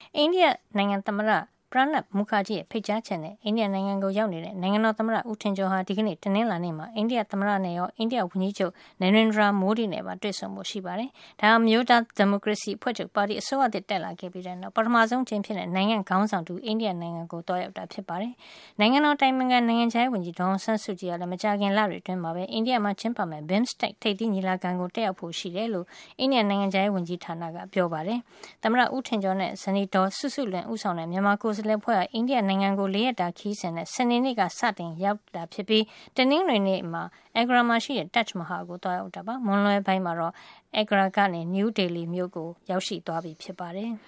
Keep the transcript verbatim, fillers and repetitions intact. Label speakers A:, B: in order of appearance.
A: အိန္ဒိယနိုင်ငံသမ္မတပရဏပ်မူခါဂျီရဲ့ဖိတ်ကြားချက်နဲ့အိန္ဒိယနိုင်ငံကိုရောက်နေတဲ့နိုင်ငံတော်သမ္မတဦးထင်ကျော်ဟာဒီကနေ့တနင်္လာနေ့မှာအိန္ဒိယသမ္မတနဲ့ရောအိန္ဒိယဝန်ကြီးချုပ်နရိန္ဒရာမိုဒီနဲ့ပါတွေ့ဆုံဖို့ရှိပါတယ်။ဒါဟာမျိုးသားဒီမိုကရေစီအဖွဲ့ချုပ်ပါတီအစိုးရသစ်တက်လာခဲ့ပြီးတဲ့နောက်ပထမဆုံးအကြိမ်ဖြစ်တဲ့နိုင်ငံခေါင်းဆောင်တူအိန္ဒိယနိုင်ငံကိုတွားရောက်တာဖြစ်ပါတယ်။နိုင်ငံတော်တိုင်ပင်ခံနိုင်ငံခြားရေးဝန်ကြီးဒေါ်အောင်ဆန်းစုကြည်ကလည်းမကြာခင်လတွေအတွင်းမှာပဲအိန္ဒိယမှာကျင်းပမဲ့ BIMSTEC ထိပ်သီးညီလာခံကိုတက်ရောက်ဖို့ရှိတယ်လို့အိန္ဒိယနိုင်ငံခြားရေးဝန်ကြီးဌာနကပြောပါတယ်။သမ္မတဦးထင်ကျော်နဲ့ဇနီးဒေါ်စုစုလွင်ဦးဆောင်တဲ့မြန်မာကိုယ်စားလှယ်ဖွဲ့ကအိန္ဒိယနိုင်ငံကိုလေးရက်တာခီးစဉ်နဲ့စနေနေ့ကစတင်ရောက်တာဖြစ်ပြီးတနင်္ဂနွေနေ့မှာအဂရာမှာရှိတဲ့ Taj Mahal ကိုတွားရောက်တာပါ။မွန်လွဲပိုင်းမှာတော့အဂရာကနေနယူးဒေလီမြို့ကိုရောက်ရှိသွားပြီဖြစ်ပါတယ်။